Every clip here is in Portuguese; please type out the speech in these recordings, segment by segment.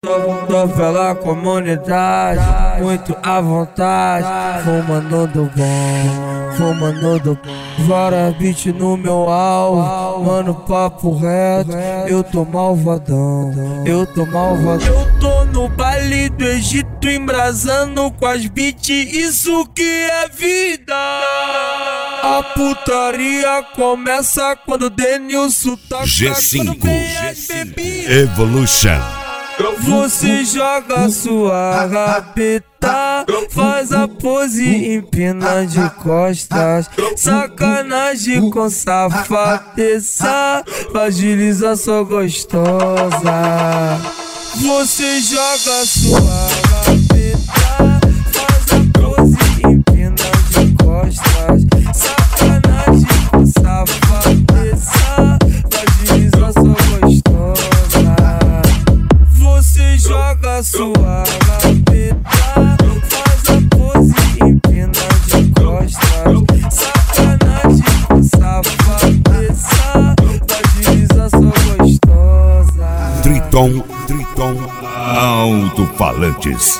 Pela comunidade, muito à vontade, fumando do bom, fumando do bom. Vara beat no meu alvo, mano, papo reto, eu tô malvadão, eu tô malvadão. Eu tô no baile do Egito, embrasando com as beats, isso que é vida. A putaria começa quando o Denilson toca. G5 Evolution. Você joga sua rabeta, faz a pose, empina de costas. Sacanagem com safadeza, fragiliza sua gostosa. Você joga sua rabeta, faz a pose, empina de costas. Sacanagem com safadeza, fragiliza sua gostosa. Você joga sua rabeta, faz a pose, empina de costas. Sacanagem com safadeza, fragiliza sua gostosa. Triton Alto-Falantes.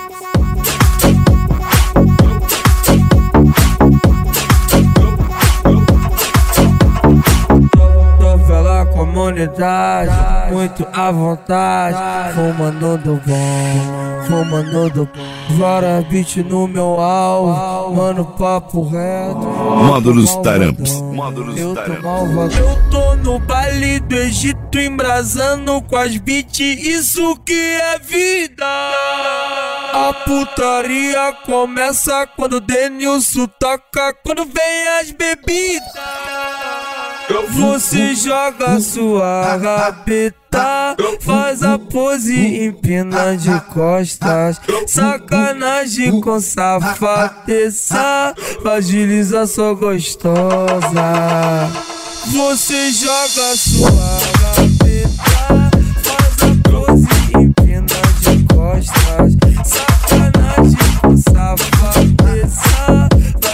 Pela comunidade, muito à vontade, fumando do bom, fumando do bom. Vara beat no meu alvo, mano, papo reto. Módulos Taramps. Eu tô malvadão. Eu tô no baile do Egito, embrasando com as beats, isso que é vida. A putaria começa quando o Denilson toca, quando vem as bebidas. Você joga sua rabeta, faz a pose, empina de costas. Sacanagem com safadeza, fragiliza sua gostosa. Você joga sua rabeta, faz a pose, empina de costas. Sacanagem com safadeza,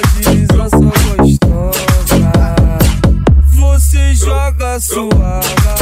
fragiliza sua gostosa. Você joga sua